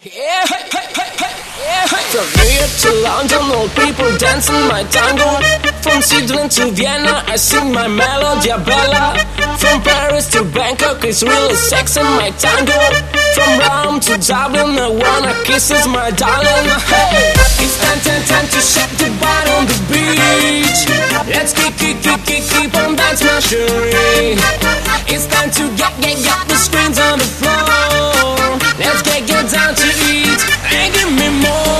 From New York to London, old people dancing my tango. From Sydney to Vienna, I sing my melodia bella. From Paris to Bangkok, it's really sexy my tango. From Rome to Dublin, I wanna kisses my darling. Hey, it's time to shake the body on the beach. Let's keep on dance, my cherie. It's time to get the screens on the floor. Let's get down to eat and give me more.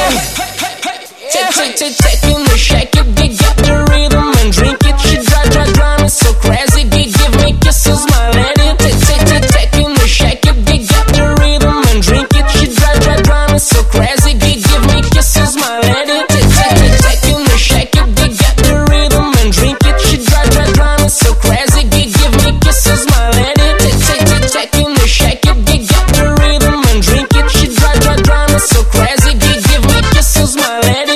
Taking the shake it, get the rhythm and drink it. She drive me so crazy, give me kisses, my lady. Taking the shake it, get the rhythm and drink it. She drive me so crazy, give me kisses, my lady. Taking the shake it, get the rhythm and drink it. She drive me so crazy, give me kisses, my lady. Taking the shake it, get the rhythm and drink it. She drive me so crazy, give me kisses, my lady.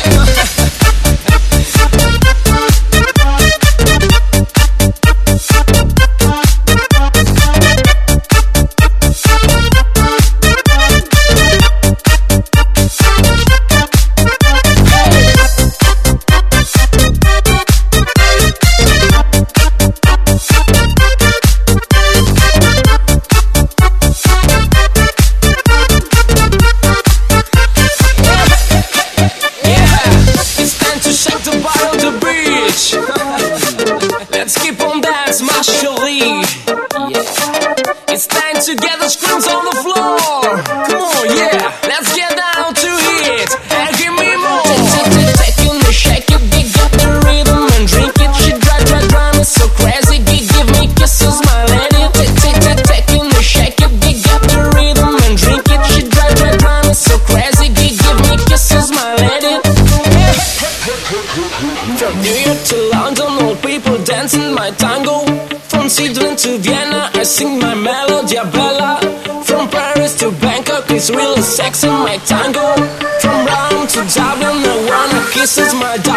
Let's keep on dance, my cherie. It's time to get the screens on the floor. Come on, yeah, let's get down to it and give me more. Taking the shake it, get the rhythm and drink it. She drive me so crazy, give me kisses, my lady. Taking the shake it, get the rhythm and drink it. She drive me so crazy, give me kisses, my lady. From New York to London, old people dancing my tango. From Sydney to Vienna, I sing my melodia bella. From Paris to Bangkok, it's really sexy my tango. From Rome to Dublin, I wanna kisses my